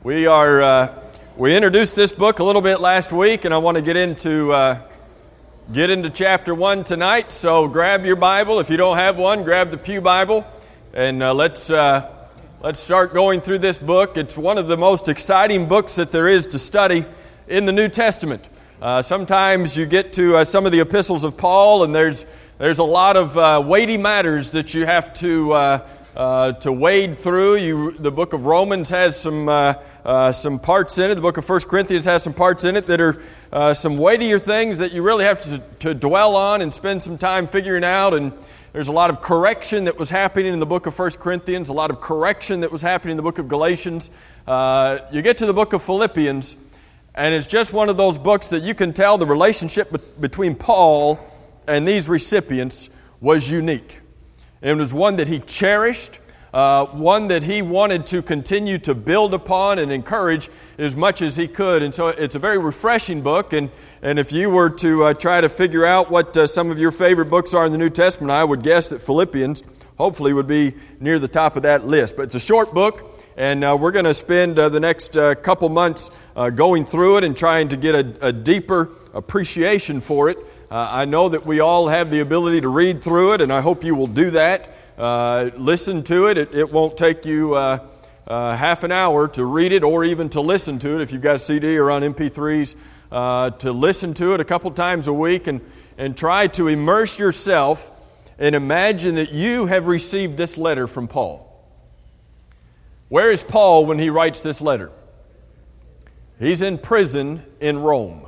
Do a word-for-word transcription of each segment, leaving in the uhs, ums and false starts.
We are uh, we introduced this book a little bit last week, and I want to get into uh, get into chapter one tonight. So grab your Bible. If you don't have one, grab the Pew Bible, and uh, let's uh, let's start going through this book. It's one of the most exciting books that there is to study in the New Testament. Uh, sometimes you get to uh, some of the epistles of Paul, and there's there's a lot of uh, weighty matters that you have to. Uh, Uh, to wade through. You, the book of Romans has some uh, uh, some parts in it. The book of First Corinthians has some parts in it that are uh, some weightier things that you really have to, to dwell on and spend some time figuring out. And there's a lot of correction that was happening in the book of First Corinthians, a lot of correction that was happening in the book of Galatians. Uh, you get to the book of Philippians, and it's just one of those books that you can tell the relationship be- between Paul and these recipients was unique. It was one that he cherished, uh, one that he wanted to continue to build upon and encourage as much as he could. And so it's a very refreshing book. And, and if you were to uh, try to figure out what uh, some of your favorite books are in the New Testament, I would guess that Philippians hopefully would be near the top of that list. But it's a short book, and uh, we're going to spend uh, the next uh, couple months uh, going through it and trying to get a, a deeper appreciation for it. Uh, I know that we all have the ability to read through it, and I hope you will do that. Uh, listen to it. It, it won't take you uh, uh, half an hour to read it or even to listen to it if you've got a C D or on M P threes, uh, to listen to it a couple times a week and, and try to immerse yourself and imagine that you have received this letter from Paul. Where is Paul when he writes this letter? He's in prison in Rome.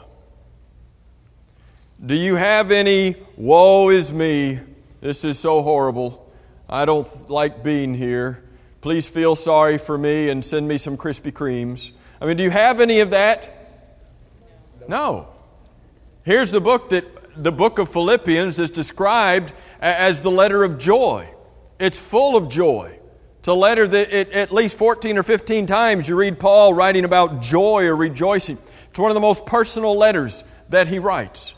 Do you have any, woe is me, this is so horrible, I don't like being here, please feel sorry for me and send me some Krispy Kremes? I mean, do you have any of that? No. Here's the book that, the book of Philippians is described as the letter of joy. It's full of joy. It's a letter that it, at least fourteen or fifteen times you read Paul writing about joy or rejoicing. It's one of the most personal letters that he writes.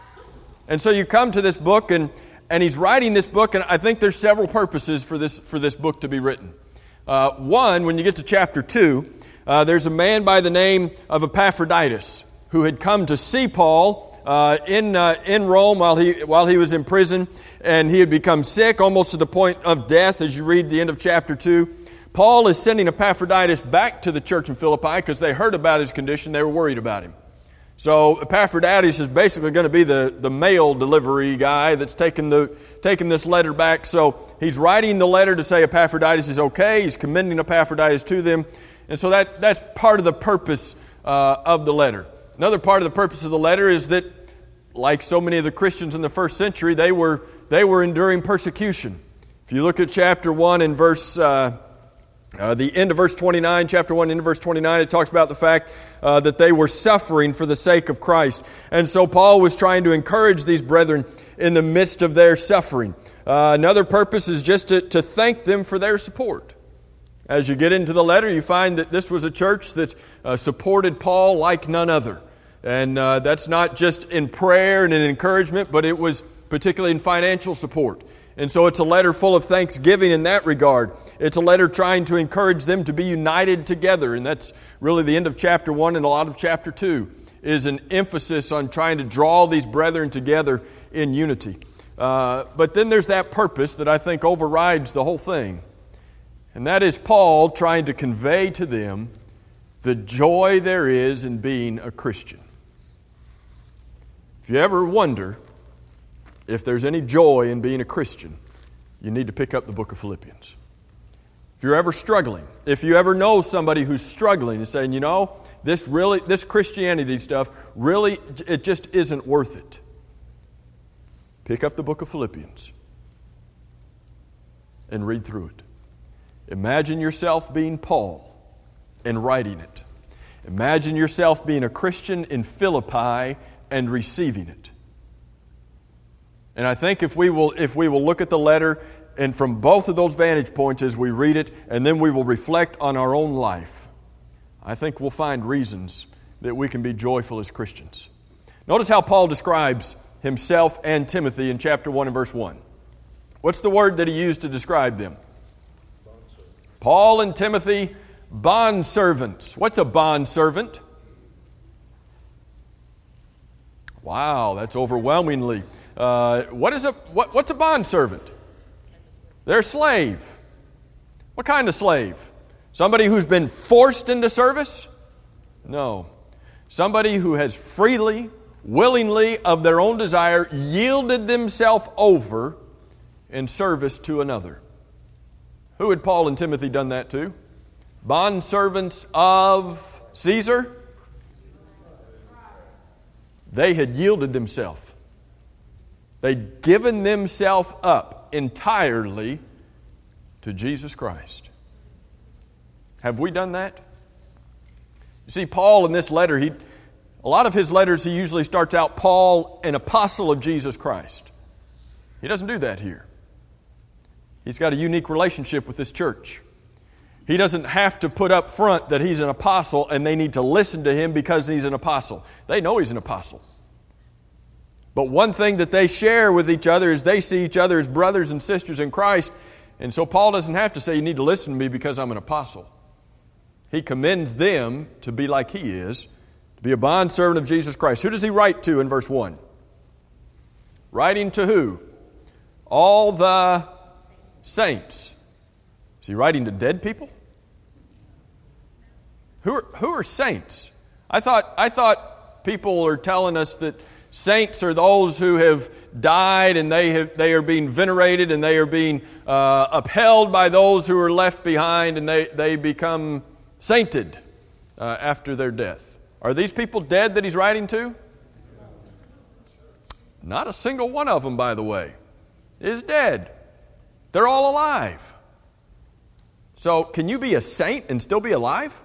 And so you come to this book, and, and he's writing this book, and I think there's several purposes for this for this book to be written. Uh, one, when you get to chapter two, uh, there's a man by the name of Epaphroditus who had come to see Paul uh, in uh, in Rome while he while he was in prison, and he had become sick almost to the point of death. As you read the end of chapter two, Paul is sending Epaphroditus back to the church in Philippi because they heard about his condition. They were worried about him. So Epaphroditus is basically going to be the, the mail delivery guy that's taking the taking this letter back. So he's writing the letter to say Epaphroditus is okay. He's commending Epaphroditus to them. And so that, that's part of the purpose uh, of the letter. Another part of the purpose of the letter is that, like so many of the Christians in the first century, they were they were enduring persecution. If you look at chapter one and verse uh, Uh, the end of verse twenty-nine, chapter one, end of verse twenty-nine, it talks about the fact uh, that they were suffering for the sake of Christ. And so Paul was trying to encourage these brethren in the midst of their suffering. Uh, another purpose is just to, to thank them for their support. As you get into the letter, you find that this was a church that uh, supported Paul like none other. And uh, that's not just in prayer and in encouragement, but it was particularly in financial support. And so it's a letter full of thanksgiving in that regard. It's a letter trying to encourage them to be united together. And that's really the end of chapter one, and a lot of chapter two is an emphasis on trying to draw these brethren together in unity. Uh, but then there's that purpose that I think overrides the whole thing. And that is Paul trying to convey to them the joy there is in being a Christian. If you ever wonder if there's any joy in being a Christian, you need to pick up the book of Philippians. If you're ever struggling, if you ever know somebody who's struggling and saying, you know, this really, this Christianity stuff, really, it just isn't worth it, pick up the book of Philippians and read through it. Imagine yourself being Paul and writing it. Imagine yourself being a Christian in Philippi and receiving it. And I think if we will if we will look at the letter, and from both of those vantage points as we read it, and then we will reflect on our own life, I think we'll find reasons that we can be joyful as Christians. Notice how Paul describes himself and Timothy in chapter one and verse one. What's the word that he used to describe them? Paul and Timothy, Bondservants. What's a bondservant? Wow, that's overwhelmingly. Uh, what is a what, what's a bondservant? They're a slave. What kind of slave? Somebody who's been forced into service? No. Somebody who has freely, willingly, of their own desire, yielded themselves over in service to another. Who had Paul and Timothy done that to? Bondservants of Caesar? They had yielded themselves. They'd given themselves up entirely to Jesus Christ. Have we done that? You see, Paul in this letter, he, a lot of his letters, he usually starts out, Paul, an apostle of Jesus Christ. He doesn't do that here. He's got a unique relationship with this church. He doesn't have to put up front that he's an apostle and they need to listen to him because he's an apostle. They know he's an apostle. But one thing that they share with each other is they see each other as brothers and sisters in Christ. And so Paul doesn't have to say, you need to listen to me because I'm an apostle. He commends them to be like he is, to be a bondservant of Jesus Christ. Who does he write to in verse one? Writing to who? All the saints. Is he writing to dead people? Who are, who are saints? I thought, I thought people are telling us that saints are those who have died and they have, they are being venerated and they are being uh, upheld by those who are left behind and they, they become sainted uh, after their death. Are these people dead that he's writing to? Not a single one of them, by the way, is dead. They're all alive. So can you be a saint and still be alive?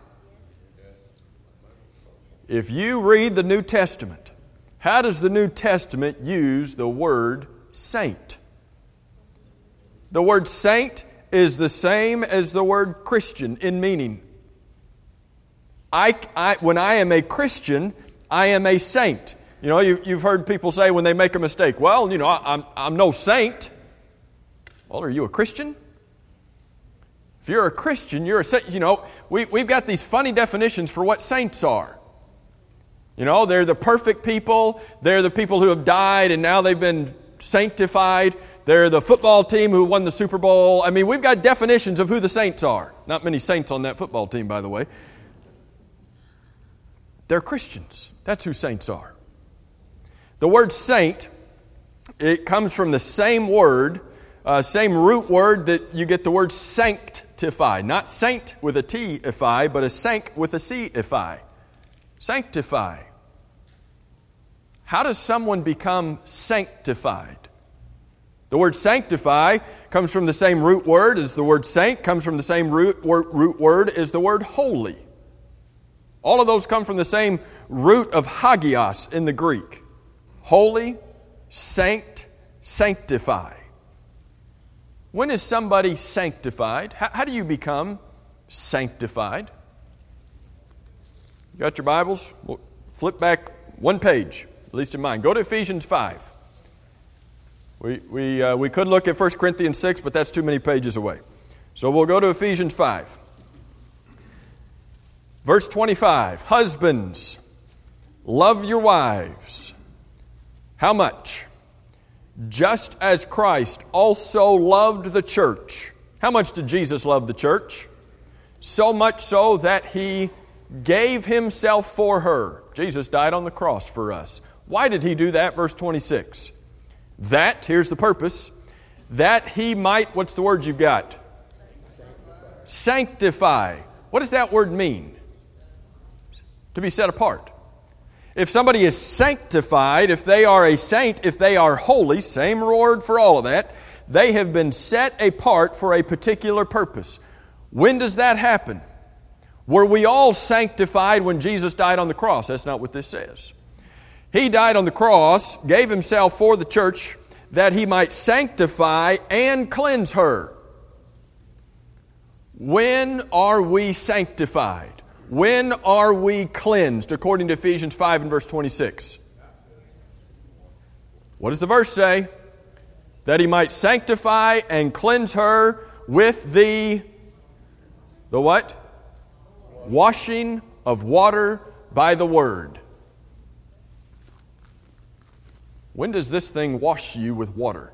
If you read the New Testament, how does the New Testament use the word saint? The word saint is the same as the word Christian in meaning. I, I, when I am a Christian, I am a saint. You know, you, you've heard people say when they make a mistake, well, you know, I, I'm, I'm no saint. Well, are you a Christian? If you're a Christian, you're a saint. You know, we, we've got these funny definitions for what saints are. You know, they're the perfect people. They're the people who have died and now they've been sanctified. They're the football team who won the Super Bowl. I mean, we've got definitions of who the saints are. Not many saints on that football team, by the way. They're Christians. That's who saints are. The word saint, it comes from the same word, uh, same root word that you get the word sanctify. Not saint with a T-ify, but a sank with a C-ify. Sanctify. How does someone become sanctified? The word sanctify comes from the same root word as the word sanct, comes from the same root, word, root word as the word holy. All of those come from the same root of hagios in the Greek. Holy, sanct, sanctify. When is somebody sanctified? How, how do you become sanctified? You got your Bibles? We'll flip back one page, at least in mine. Go to Ephesians five. We, we, uh, we could look at First Corinthians six, but that's too many pages away. So we'll go to Ephesians five. Verse twenty-five. Husbands, love your wives. How much? Just as Christ also loved the church. How much did Jesus love the church? So much so that He gave Himself for her. Jesus died on the cross for us. Why did He do that? Verse twenty-six. That, here's the purpose, that He might, what's the word you've got? Sanctify. Sanctify. What does that word mean? To be set apart. If somebody is sanctified, if they are a saint, if they are holy, same word for all of that, they have been set apart for a particular purpose. When does that happen? Were we all sanctified when Jesus died on the cross? That's not what this says. He died on the cross, gave Himself for the church that He might sanctify and cleanse her. When are we sanctified? When are we cleansed? According to Ephesians five and verse twenty-six. What does the verse say? That He might sanctify and cleanse her with the, the what? Washing of water by the Word. When does this thing wash you with water?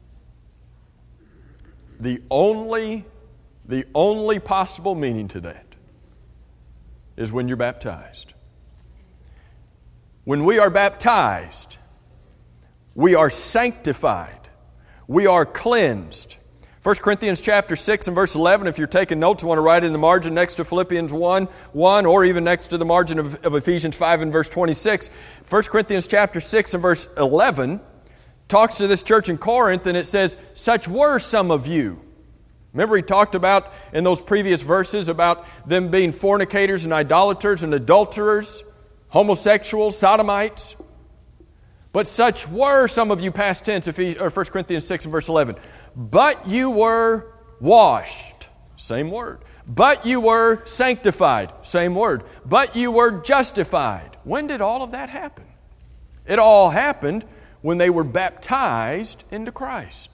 The only, the only possible meaning to that is when you're baptized. When we are baptized, we are sanctified. We are cleansed. First Corinthians chapter six and verse eleven, if you're taking notes, you want to write it in the margin next to Philippians one, one, or even next to the margin of, of Ephesians five and verse twenty-six. First Corinthians chapter six and verse eleven talks to this church in Corinth, and it says, such were some of you. Remember he talked about in those previous verses about them being fornicators and idolaters and adulterers, homosexuals, sodomites. But such were some of you, past tense, or First Corinthians six and verse eleven. But you were washed. Same word. But you were sanctified. Same word. But you were justified. When did all of that happen? It all happened when they were baptized into Christ.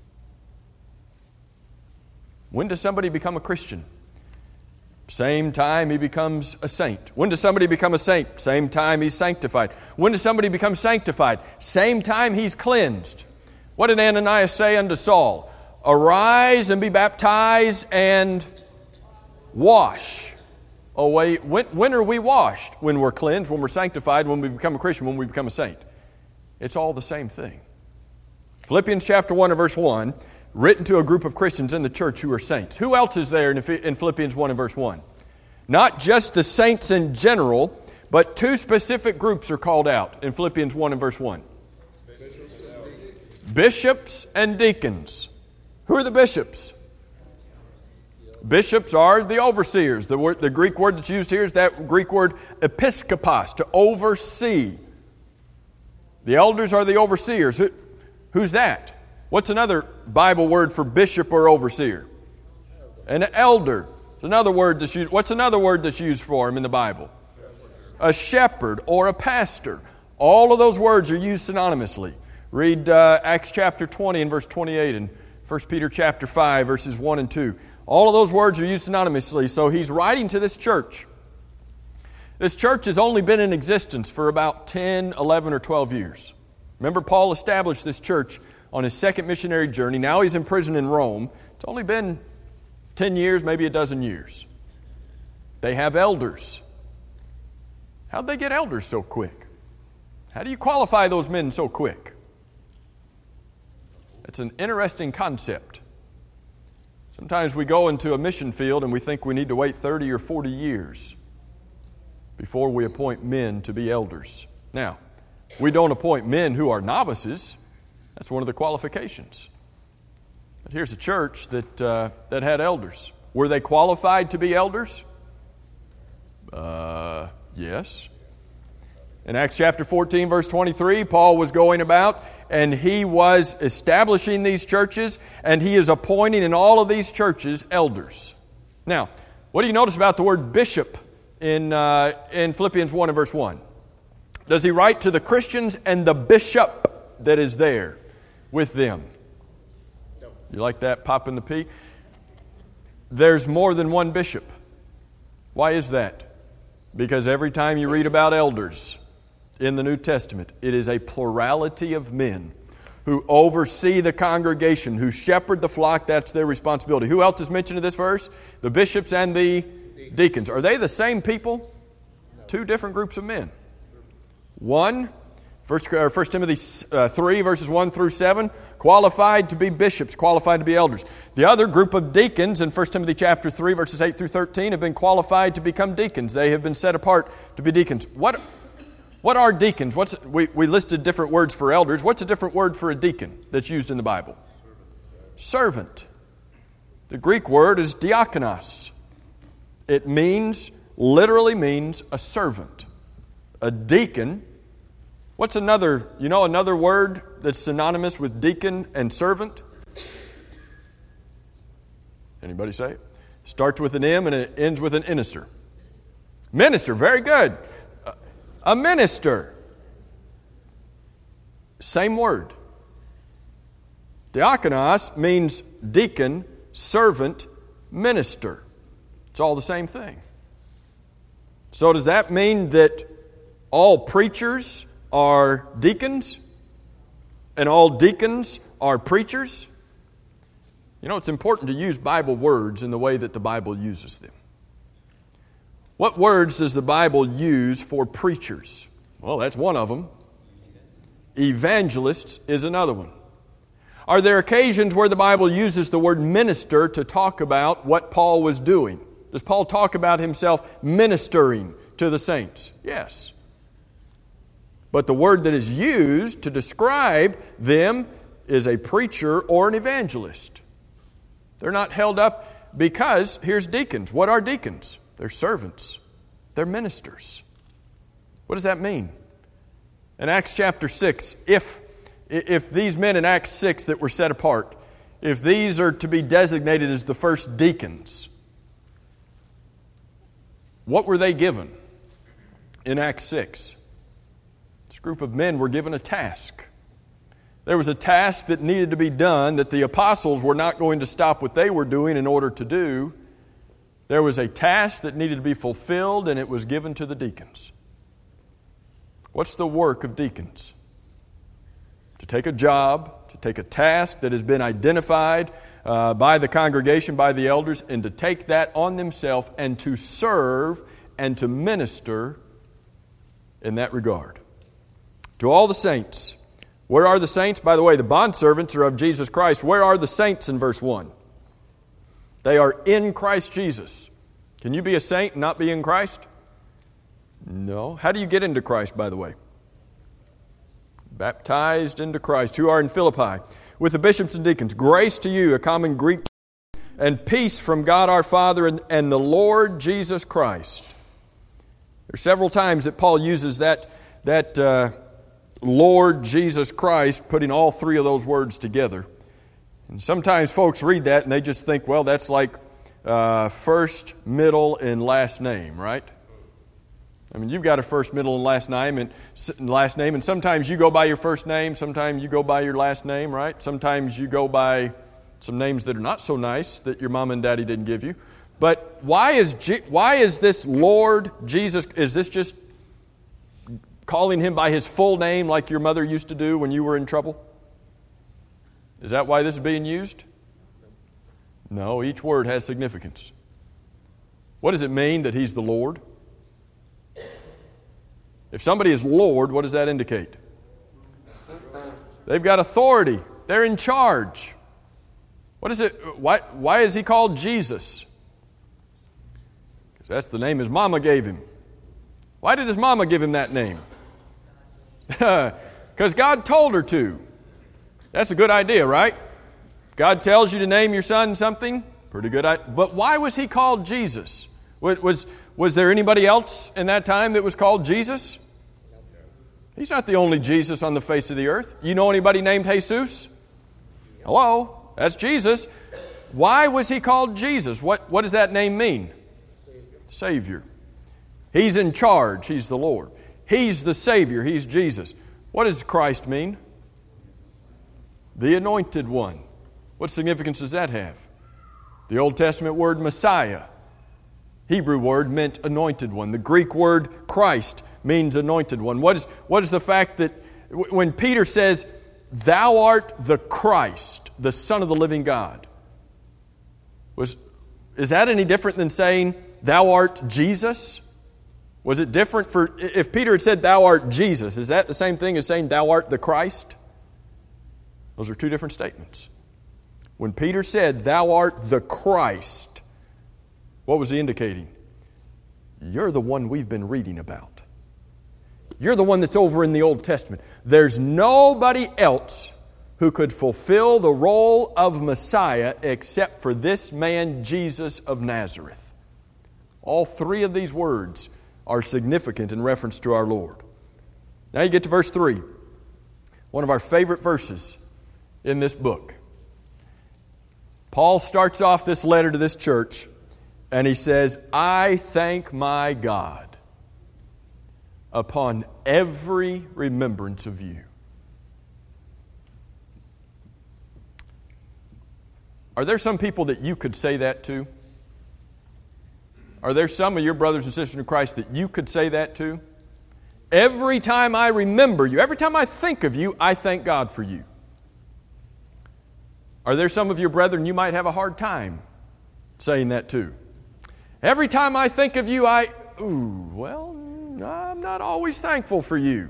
When does somebody become a Christian? Same time he becomes a saint. When does somebody become a saint? Same time he's sanctified. When does somebody become sanctified? Same time he's cleansed. What did Ananias say unto Saul? Arise and be baptized and wash. Oh wait, when, when are we washed? When we're cleansed, when we're sanctified, when we become a Christian, when we become a saint. It's all the same thing. Philippians chapter one and verse one, written to a group of Christians in the church who are saints. Who else is there in Philippians one and verse one? Not just the saints in general, but two specific groups are called out in Philippians one and verse one. Bishops and deacons. Who are the bishops? Bishops are the overseers. The, word, the Greek word that's used here is that Greek word episkopos, to oversee. The elders are the overseers. Who, who's that? What's another Bible word for bishop or overseer? An elder. It's another word that's used. What's another word that's used for him in the Bible? A shepherd or a pastor. All of those words are used synonymously. Read uh, Acts chapter twenty and verse twenty-eight and First Peter chapter five verses one and two. All of those words are used synonymously. So he's writing to this church. This church has only been in existence for about ten, eleven, or twelve years. Remember, Paul established this church on his second missionary journey. Now he's in prison in Rome. It's only been ten years, maybe a dozen years. They have elders. How'd they get elders so quick? How do you qualify those men so quick? It's an interesting concept. Sometimes we go into a mission field and we think we need to wait thirty or forty years before we appoint men to be elders. Now, we don't appoint men who are novices. That's one of the qualifications. But here's a church that uh, that had elders. Were they qualified to be elders? Uh, yes. In Acts chapter fourteen, verse twenty-three, Paul was going about and he was establishing these churches, and he is appointing in all of these churches elders. Now, what do you notice about the word bishop in, uh, in Philippians one and verse one? Does he write to the Christians and the bishop that is there with them? You like that? Pop in the P? There's more than one bishop. Why is that? Because every time you read about elders in the New Testament, it is a plurality of men who oversee the congregation, who shepherd the flock. That's their responsibility. Who else is mentioned in this verse? The bishops and the deacons. Are they the same people? Two different groups of men. One, First, uh, First Timothy uh, three, verses one through seven, qualified to be bishops, qualified to be elders. The other group of deacons in First Timothy chapter three, verses eight through thirteen, have been qualified to become deacons. They have been set apart to be deacons. What, what are deacons? What's, we, we listed different words for elders. What's a different word for a deacon that's used in the Bible? Servant. The Greek word is diakonos. It means, literally means a servant. A deacon. What's another, you know, another word that's synonymous with deacon and servant? Anybody say it? Starts with an M and it ends with an minister. Minister, very good. A minister. Same word. Diakonos means deacon, servant, minister. It's all the same thing. So does that mean that all preachers are deacons? And all deacons are preachers? You know, it's important to use Bible words in the way that the Bible uses them. What words does the Bible use for preachers? Well, that's one of them. Evangelists is another one. Are there occasions where the Bible uses the word minister to talk about what Paul was doing? Does Paul talk about himself ministering to the saints? Yes. But the word that is used to describe them is a preacher or an evangelist. They're not held up because, here's deacons. What are deacons? They're servants. They're ministers. What does that mean? In Acts chapter six, if, if these men in Acts six that were set apart, if these are to be designated as the first deacons, what were they given in Acts six? This group of men were given a task. There was a task that needed to be done that the apostles were not going to stop what they were doing in order to do. There was a task that needed to be fulfilled, and it was given to the deacons. What's the work of deacons? To take a job, to take a task that has been identified uh, by the congregation, by the elders, and to take that on themselves and to serve and to minister in that regard. To all the saints. Where are the saints? By the way, the bondservants are of Jesus Christ. Where are the saints in verse one? They are in Christ Jesus. Can you be a saint and not be in Christ? No. How do you get into Christ, by the way? Baptized into Christ. Who are in Philippi? With the bishops and deacons. Grace to you, a common Greek, and peace from God our Father and, and the Lord Jesus Christ. There are several times that Paul uses that, that uh, Lord Jesus Christ, putting all three of those words together. And sometimes folks read that and they just think, well, that's like uh, first, middle, and last name, right? I mean, you've got a first, middle, and last name, and last name, and sometimes you go by your first name, sometimes you go by your last name, right? Sometimes you go by some names that are not so nice that your mom and daddy didn't give you. But why is G- why is this Lord Jesus? Is this just calling him by his full name like your mother used to do when you were in trouble? Is that why this is being used? No, each word has significance. What does it mean that he's the Lord? If somebody is Lord, what does that indicate? They've got authority. They're in charge. What is it? Why, why is he called Jesus? Because that's the name his mama gave him. Why did his mama give him that name? Because God told her to. That's a good idea, right? God tells you to name your son something. Pretty good idea. But why was he called Jesus? Was, was, was there anybody else in that time that was called Jesus? He's not the only Jesus on the face of the earth. You know anybody named Jesus? Hello? That's Jesus. Why was he called Jesus? What, what does that name mean? Savior. Savior. He's in charge. He's the Lord. He's the Savior. He's Jesus. What does Christ mean? The Anointed One. What significance does that have? The Old Testament word Messiah, Hebrew word, meant Anointed One. The Greek word Christ means Anointed One. What is, what is the fact that when Peter says, Thou art the Christ, the Son of the living God, was, is that any different than saying, Thou art Jesus? Was it different for, if Peter had said, Thou art Jesus, is that the same thing as saying, Thou art the Christ? Those are two different statements. When Peter said, Thou art the Christ, what was he indicating? You're the one we've been reading about. You're the one that's over in the Old Testament. There's nobody else who could fulfill the role of Messiah except for this man, Jesus of Nazareth. All three of these words are significant in reference to our Lord. Now you get to verse three, one of our favorite verses in this book. Paul starts off this letter to this church and he says, I thank my God upon every remembrance of you. Are there some people that you could say that to? Are there some of your brothers and sisters in Christ that you could say that to? Every time I remember you, every time I think of you, I thank God for you. Are there some of your brethren you might have a hard time saying that to? Every time I think of you, I, ooh, well, I'm not always thankful for you.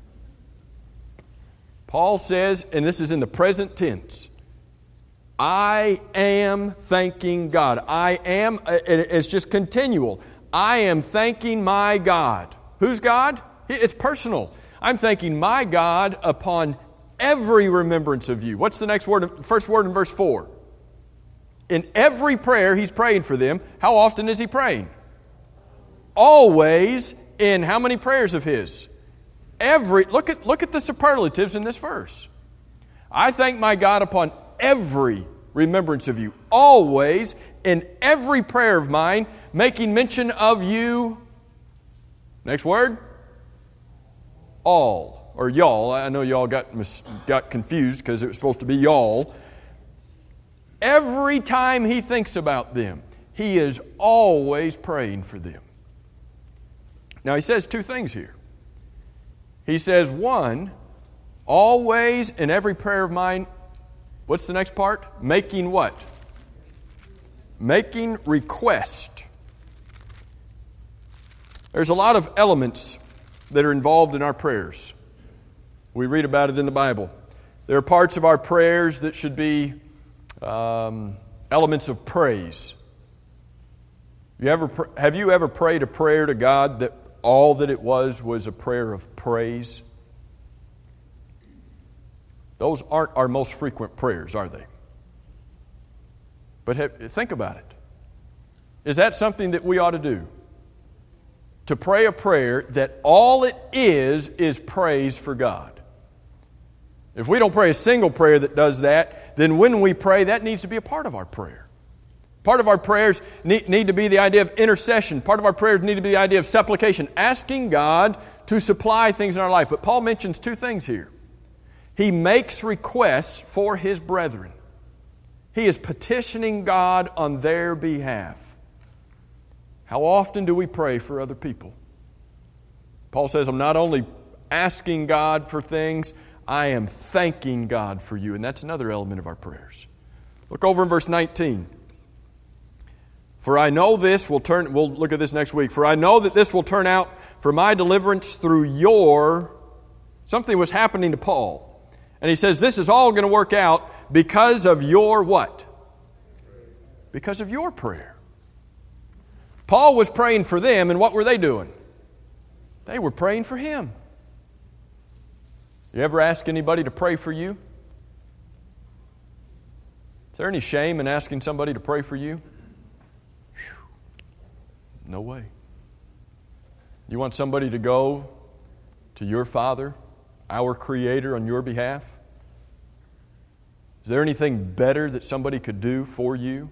Paul says, and this is in the present tense, I am thanking God. I am, it's just continual. I am thanking my God. Who's God? It's personal. I'm thanking my God upon every remembrance of you. What's the next word? First word in verse four. In every prayer, he's praying for them. How often is he praying? Always. In how many prayers of his? Every. Look at, look at the superlatives in this verse. I thank my God upon every remembrance of you. Always, in every prayer of mine, making mention of you. Next word? All. Or y'all. I know y'all got, mis- got confused because it was supposed to be y'all. Every time he thinks about them, he is always praying for them. Now he says two things here. He says, one, always in every prayer of mine, what's the next part? Making what? Making request. There's a lot of elements that are involved in our prayers. We read about it in the Bible. There are parts of our prayers that should be um, elements of praise. You ever, have you ever prayed a prayer to God that all that it was was a prayer of praise? Those aren't our most frequent prayers, are they? But have, think about it. Is that something that we ought to do? To pray a prayer that all it is is praise for God. If we don't pray a single prayer that does that, then when we pray, that needs to be a part of our prayer. Part of our prayers need, need to be the idea of intercession. Part of our prayers need to be the idea of supplication, asking God to supply things in our life. But Paul mentions two things here. He makes requests for his brethren. He is petitioning God on their behalf. How often do we pray for other people? Paul says, I'm not only asking God for things, I am thanking God for you. And that's another element of our prayers. Look over in verse nineteen. For I know this will turn, we'll look at this next week. For I know that this will turn out for my deliverance through your, something was happening to Paul. And he says, this is all going to work out because of your what? Because of your prayer. Paul was praying for them, and what were they doing? They were praying for him. You ever ask anybody to pray for you? Is there any shame in asking somebody to pray for you? Whew. No way. You want somebody to go to your Father, our Creator, on your behalf? Is there anything better that somebody could do for you?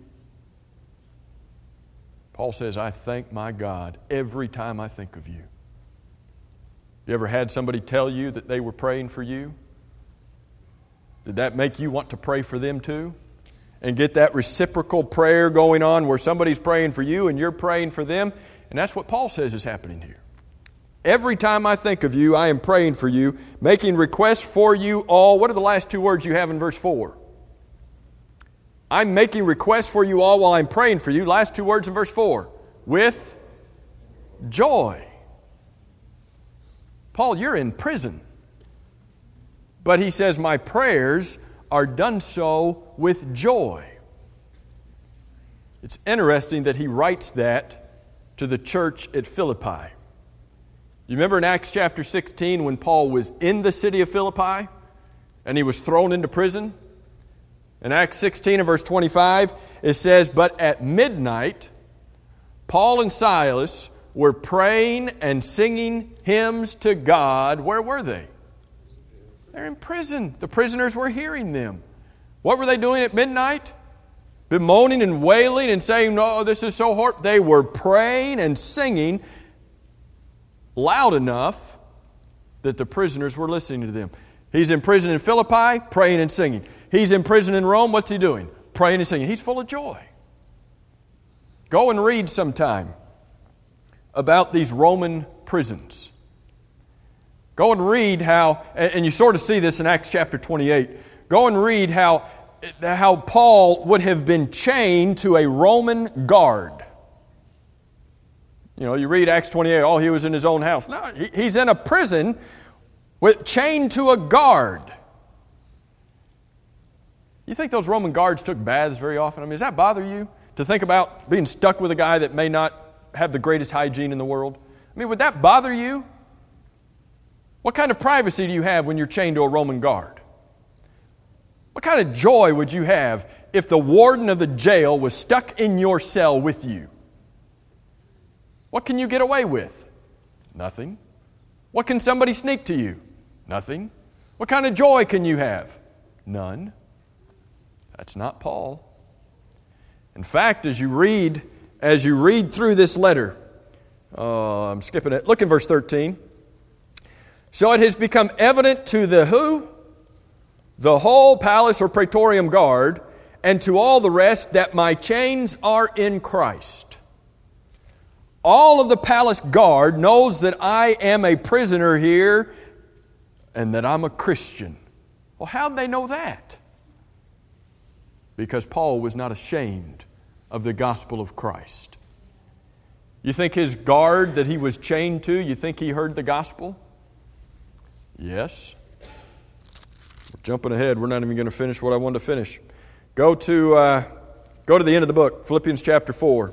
Paul says, I thank my God every time I think of you. You ever had somebody tell you that they were praying for you? Did that make you want to pray for them too? And get that reciprocal prayer going on where somebody's praying for you and you're praying for them? And that's what Paul says is happening here. Every time I think of you, I am praying for you, making requests for you all. What are the last two words you have in verse four? I'm making requests for you all while I'm praying for you. Last two words in verse four. With joy. Paul, you're in prison. But he says, my prayers are done so with joy. It's interesting that he writes that to the church at Philippi. You remember in Acts chapter sixteen when Paul was in the city of Philippi and he was thrown into prison? In Acts sixteen and verse twenty-five, it says, but at midnight, Paul and Silas were praying and singing hymns to God. Where were they? They're in prison. The prisoners were hearing them. What were they doing at midnight? Bemoaning and wailing and saying, no, this is so horrible. They were praying and singing loud enough that the prisoners were listening to them. He's in prison in Philippi, praying and singing. He's in prison in Rome. What's he doing? Praying and singing. He's full of joy. Go and read sometime about these Roman prisons. Go and read how, and you sort of see this in Acts chapter twenty-eight. Go and read how, how Paul would have been chained to a Roman guard. You know, you read Acts twenty-eight, oh, he was in his own house. No, he, he's in a prison with chained to a guard. You think those Roman guards took baths very often? I mean, does that bother you to think about being stuck with a guy that may not have the greatest hygiene in the world? I mean, would that bother you? What kind of privacy do you have when you're chained to a Roman guard? What kind of joy would you have if the warden of the jail was stuck in your cell with you? What can you get away with? Nothing. What can somebody sneak to you? Nothing. What kind of joy can you have? None. That's not Paul. In fact, as you read, as you read through this letter, uh, I'm skipping it. Look in verse thirteen. So it has become evident to the who? The whole palace or praetorium guard, and to all the rest that my chains are in Christ. All of the palace guard knows that I am a prisoner here and that I'm a Christian. Well, how did they know that? Because Paul was not ashamed of the gospel of Christ. You think his guard that he was chained to, you think he heard the gospel? Yes. We're jumping ahead. We're not even going to finish what I wanted to finish. Go to, uh, go to the end of the book, Philippians chapter four.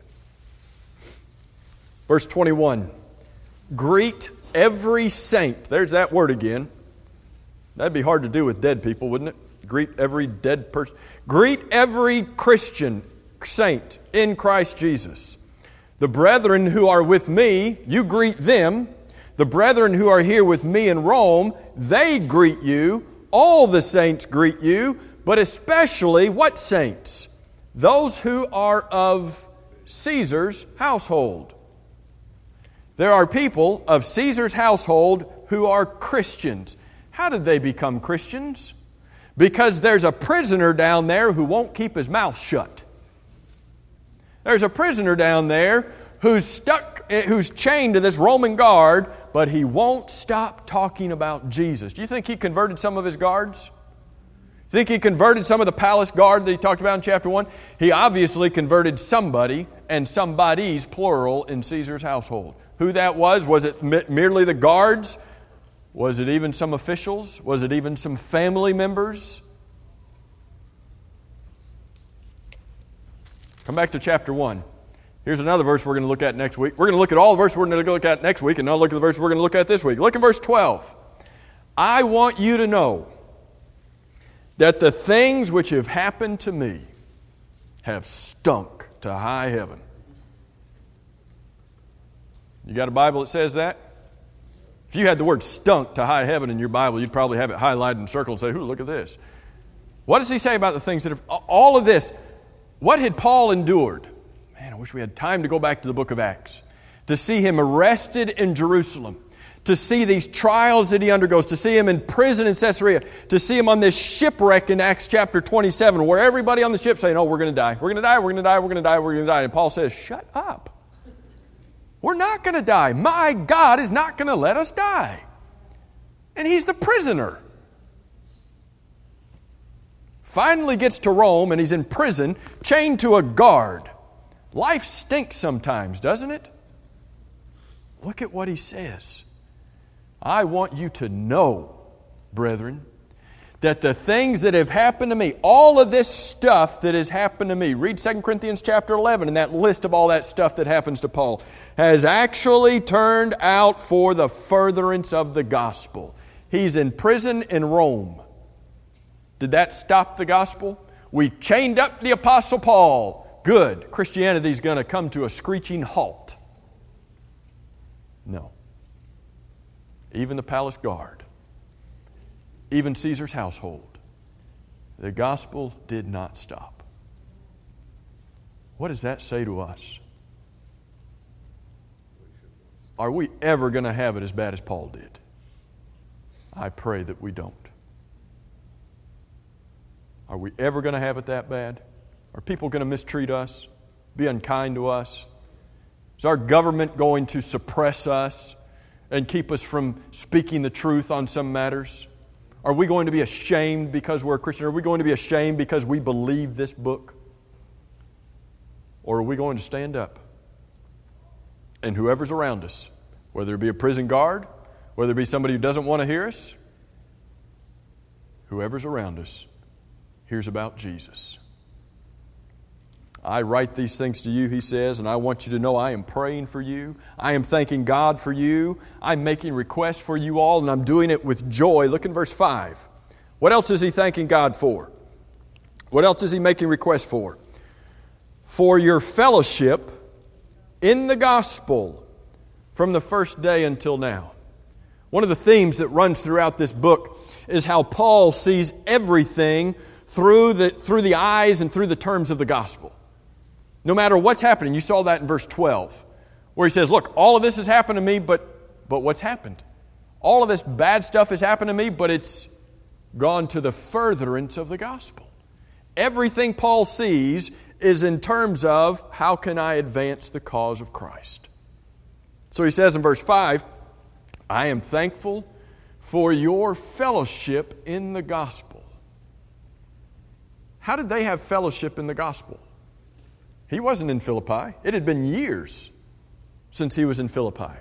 Verse twenty-one, greet every saint. There's that word again. That'd be hard to do with dead people, wouldn't it? Greet every dead person. Greet every Christian saint in Christ Jesus. The brethren who are with me, you greet them. The brethren who are here with me in Rome, they greet you. All the saints greet you, but especially what saints? Those who are of Caesar's household. There are people of Caesar's household who are Christians. How did they become Christians? Because there's a prisoner down there who won't keep his mouth shut. There's a prisoner down there who's stuck, who's chained to this Roman guard, but he won't stop talking about Jesus. Do you think he converted some of his guards? Think he converted some of the palace guard that he talked about in chapter one? He obviously converted somebody, and somebody's plural, in Caesar's household. Who that was? Was it merely the guards? Was it even some officials? Was it even some family members? Come back to chapter one. Here's another verse we're going to look at next week. We're going to look at all the verses we're going to look at next week, and not look at the verse we're going to look at this week. Look at verse twelve. I want you to know that the things which have happened to me have stunk to high heaven. You got a Bible that says that? If you had the word stunk to high heaven in your Bible, you'd probably have it highlighted and circled and say, ooh, look at this. What does he say about the things that have, all of this, what had Paul endured? Man, I wish we had time to go back to the book of Acts. To see him arrested in Jerusalem. To see these trials that he undergoes. To see him in prison in Caesarea. To see him on this shipwreck in Acts chapter twenty-seven, where everybody on the ship saying, oh, we're going to die. We're going to die, we're going to die, we're going to die, we're going to die. And Paul says, shut up. We're not going to die. My God is not going to let us die. And he's the prisoner. Finally gets to Rome and he's in prison, chained to a guard. Life stinks sometimes, doesn't it? Look at what he says. I want you to know, brethren, that the things that have happened to me, all of this stuff that has happened to me, read Second Corinthians chapter eleven, and that list of all that stuff that happens to Paul, has actually turned out for the furtherance of the gospel. He's in prison in Rome. Did that stop the gospel? We chained up the Apostle Paul. Good. Christianity's going to come to a screeching halt. No. Even the palace guard, even Caesar's household, the gospel did not stop. What does that say to us? Are we ever going to have it as bad as Paul did? I pray that we don't. Are we ever going to have it that bad? Are people going to mistreat us, be unkind to us, Is our government going to suppress us and keep us from speaking the truth on some matters? Are we going to be ashamed because we're a Christian? Are we going to be ashamed because we believe this book? Or are we going to stand up? And whoever's around us, whether it be a prison guard, whether it be somebody who doesn't want to hear us, whoever's around us hears about Jesus. I write these things to you, he says, and I want you to know I am praying for you. I am thanking God for you. I'm making requests for you all, and I'm doing it with joy. Look in verse five. What else is he thanking God for? What else is he making requests for? For your fellowship in the gospel from the first day until now. One of the themes that runs throughout this book is how Paul sees everything through the, through the eyes and through the terms of the gospel. No matter what's happening, you saw that in verse twelve, where he says, look, all of this has happened to me, but, but what's happened? All of this bad stuff has happened to me, but it's gone to the furtherance of the gospel. Everything Paul sees is in terms of how can I advance the cause of Christ. So he says in verse five, I am thankful for your fellowship in the gospel. How did they have fellowship in the gospel? He wasn't in Philippi. It had been years since he was in Philippi.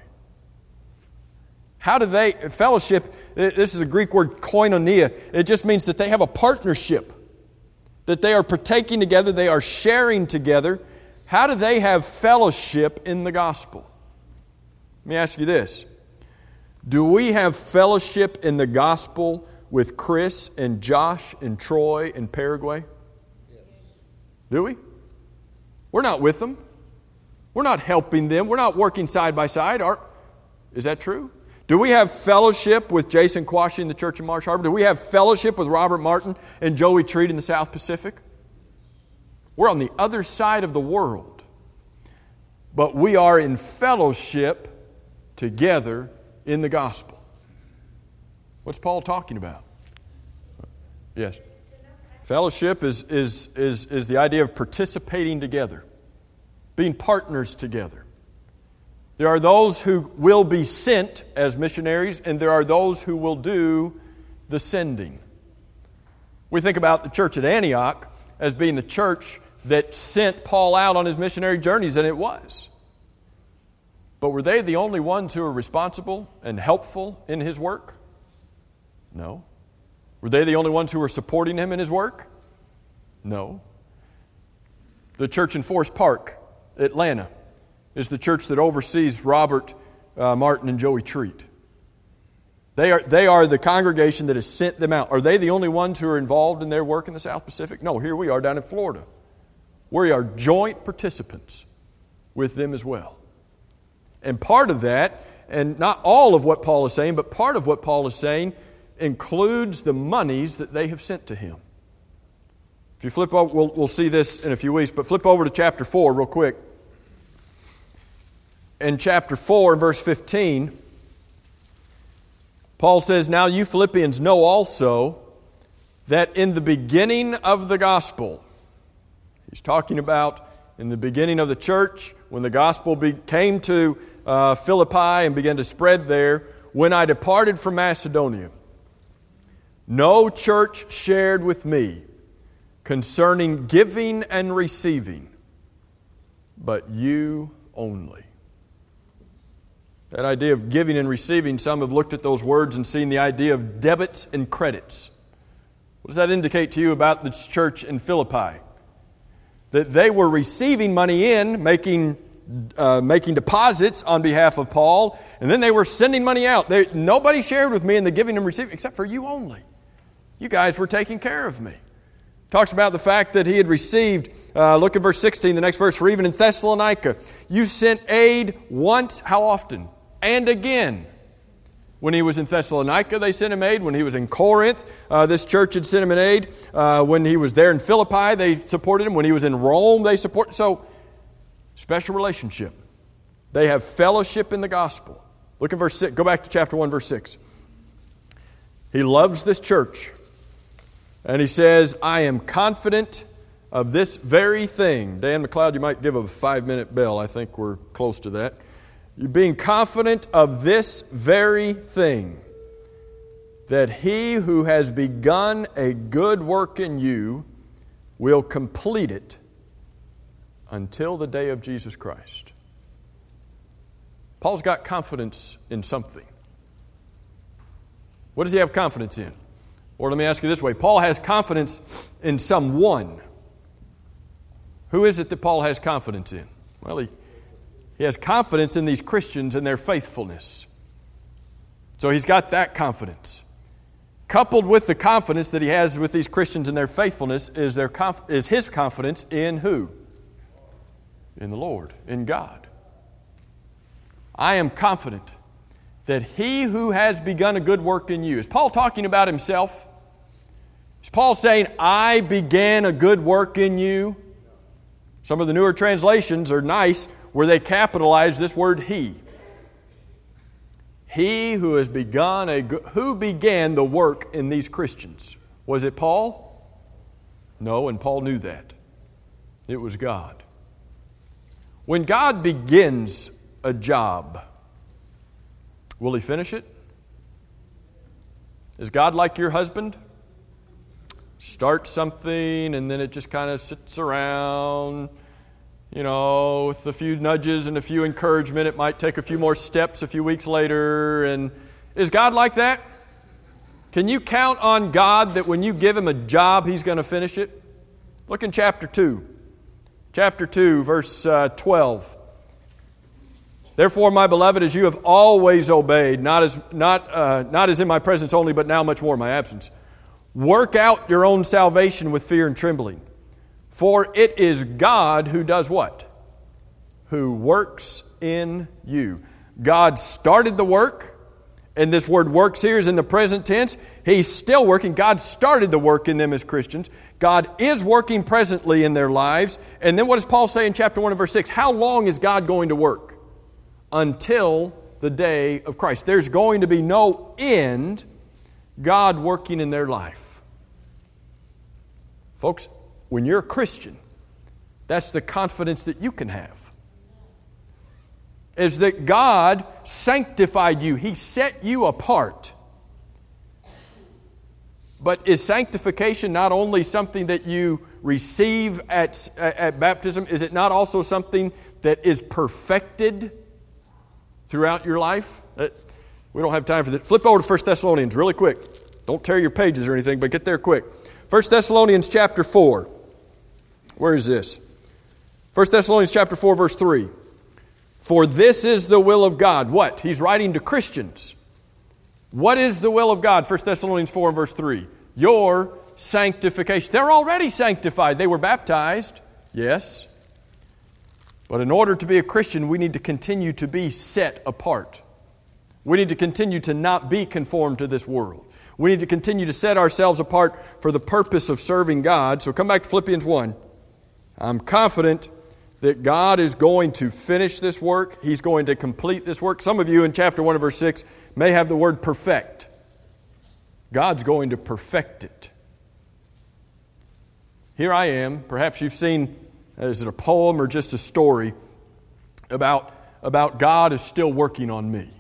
How do they, fellowship, this is a Greek word koinonia. It just means that they have a partnership, that they are partaking together, they are sharing together. How do they have fellowship in the gospel? Let me ask you this. Do we have fellowship in the gospel with Chris and Josh and Troy and Paraguay? Yes. Do we? We're not with them. We're not helping them. We're not working side by side. Are, is that true? Do we have fellowship with Jason Quashie in the Church of Marsh Harbor? Do we have fellowship with Robert Martin and Joey Treat in the South Pacific? We're on the other side of the world. But we are in fellowship together in the gospel. What's Paul talking about? Yes. Fellowship is, is, is, is the idea of participating together, being partners together. There are those who will be sent as missionaries, and there are those who will do the sending. We think about the church at Antioch as being the church that sent Paul out on his missionary journeys, and it was. But were they the only ones who were responsible and helpful in his work? No. Were they the only ones who were supporting him in his work? No. The church in Forest Park, Atlanta, is the church that oversees Robert uh, Martin and Joey Treat. They are, they are the congregation that has sent them out. Are they the only ones who are involved in their work in the South Pacific? No, here we are down in Florida. We are joint participants with them as well. And part of that, and not all of what Paul is saying, but part of what Paul is saying includes the monies that they have sent to him. If you flip over, we'll, we'll see this in a few weeks, but flip over to chapter four real quick. In chapter four, verse fifteen, Paul says, now you Philippians know also that in the beginning of the gospel, he's talking about in the beginning of the church, when the gospel be, came to uh, Philippi and began to spread there, when I departed from Macedonia, no church shared with me concerning giving and receiving, but you only. That idea of giving and receiving, some have looked at those words and seen the idea of debits and credits. What does that indicate to you about the church in Philippi? That they were receiving money in, making uh, making deposits on behalf of Paul, and then they were sending money out. They, nobody shared with me in the giving and receiving except for you only. You guys were taking care of me. Talks about the fact that he had received, uh, look at verse sixteen, the next verse, for even in Thessalonica, you sent aid once, how often? And again. When he was in Thessalonica, they sent him aid. When he was in Corinth, uh, this church had sent him an aid. Uh, when he was there in Philippi, they supported him. When he was in Rome, they supported. So, special relationship. They have fellowship in the gospel. Look at verse six. Go back to chapter one, verse six. He loves this church. And he says, I am confident of this very thing. Dan McLeod, you might give a five-minute bell. I think we're close to that. You're being confident of this very thing, that he who has begun a good work in you will complete it until the day of Jesus Christ. Paul's got confidence in something. What does he have confidence in? Or let me ask you this way. Paul has confidence in someone. Who is it that Paul has confidence in? Well, he, he has confidence in these Christians and their faithfulness. So he's got that confidence. Coupled with the confidence that he has with these Christians and their faithfulness is, their conf- is his confidence in who? In the Lord, in God. I am confident that he who has begun a good work in you. Is Paul talking about himself? Is Paul saying, I began a good work in you? Some of the newer translations are nice where they capitalize this word he. He who has begun a good... Who began the work in these Christians? Was it Paul? No, and Paul knew that. It was God. When God begins a job, will He finish it? Is God like your husband? Start something and then it just kind of sits around, you know, with a few nudges and a few encouragement. It might take a few more steps a few weeks later. And is God like that? Can you count on God that when you give Him a job, He's going to finish it? Look in chapter two. Chapter two, verse uh, twelve. Therefore, my beloved, as you have always obeyed, not as, not, uh, not as in my presence only, but now much more in my absence, work out your own salvation with fear and trembling. For it is God who does what? Who works in you. God started the work, and this word works here is in the present tense. He's still working. God started the work in them as Christians. God is working presently in their lives. And then what does Paul say in chapter one and verse six? How long is God going to work? Until the day of Christ. There's going to be no end God working in their life. Folks, when you're a Christian, that's the confidence that you can have. Is that God sanctified you. He set you apart. But is sanctification not only something that you receive at, at baptism? Is it not also something that is perfected throughout your life? We don't have time for that. Flip over to First Thessalonians really quick. Don't tear your pages or anything, but get there quick. First Thessalonians chapter four. Where is this? First Thessalonians chapter four, verse three. For this is the will of God. What? He's writing to Christians. What is the will of God? First Thessalonians four and verse three. Your sanctification. They're already sanctified. They were baptized. Yes. But in order to be a Christian, we need to continue to be set apart. We need to continue to not be conformed to this world. We need to continue to set ourselves apart for the purpose of serving God. So come back to Philippians one. I'm confident that God is going to finish this work. He's going to complete this work. Some of you in chapter one and verse six may have the word perfect. God's going to perfect it. Here I am. Perhaps you've seen, is it a poem or just a story about, about God is still working on me.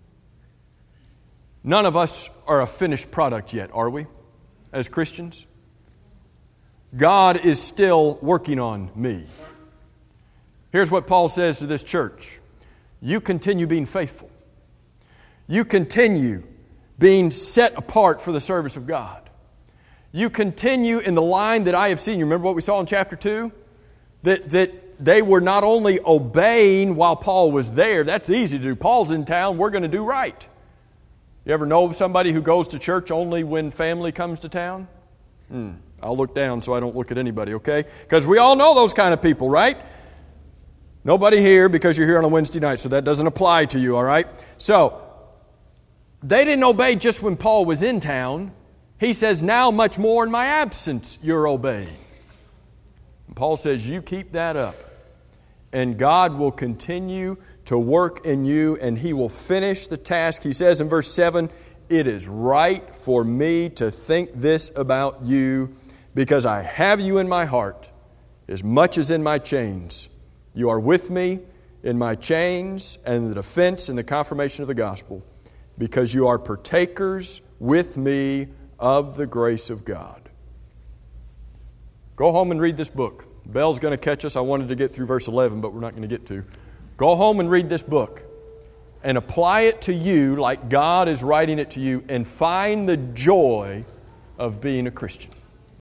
None of us are a finished product yet, are we, as Christians? God is still working on me. Here's what Paul says to this church. You continue being faithful. You continue being set apart for the service of God. You continue in the line that I have seen. You remember what we saw in chapter two? That, that they were not only obeying while Paul was there. That's easy to do. Paul's in town. We're going to do right. You ever know somebody who goes to church only when family comes to town? Hmm. I'll look down so I don't look at anybody, okay? Because we all know those kind of people, right? Nobody here because you're here on a Wednesday night, so that doesn't apply to you, all right? So, they didn't obey just when Paul was in town. He says, now much more in my absence you're obeying. And Paul says, you keep that up, and God will continue to work in you, and He will finish the task. He says in verse seven, it is right for me to think this about you, because I have you in my heart, as much as in my chains. You are with me in my chains and the defense and the confirmation of the gospel, because you are partakers with me of the grace of God. Go home and read this book. Bell's going to catch us. I wanted to get through verse eleven, but we're not going to get to. Go home and read this book and apply it to you like God is writing it to you, and find the joy of being a Christian.